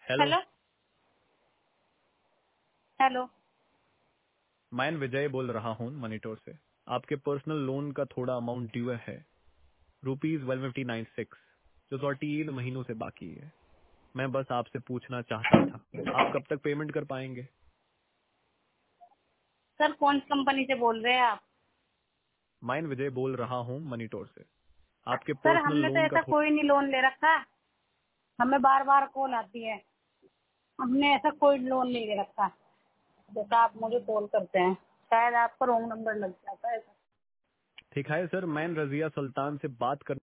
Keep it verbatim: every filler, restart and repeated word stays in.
Hello. Hello. Hello. मैं विजय बोल रहा हूँ मॉनिटर से। आपके पर्सनल लोन का थोड़ा अमाउंट ड्यू है, rupees one fifty nine six, जो तो तीन महीनों से बाकी है। मैं बस आपसे पूछना चाहता था, आप कब तक पेमेंट कर पाएंगे? सर कौन सी कंपनी से बोल रहे हैं आप? मैं विजय बोल रहा हूँ मॉनिटर से। आपके सर पर्सनल हमने तो लोन का ऐसा थोड़ा। कोई नहीं लोन ले रखा। हमें बार बार कॉल आती है। हमने ऐसा कोई लोन नहीं ले रखा जैसा आप मुझे कॉल करते हैं। शायद आपका रॉन्ग नंबर लग जाता है। ठीक है सर, मैं रजिया सुल्तान से बात कर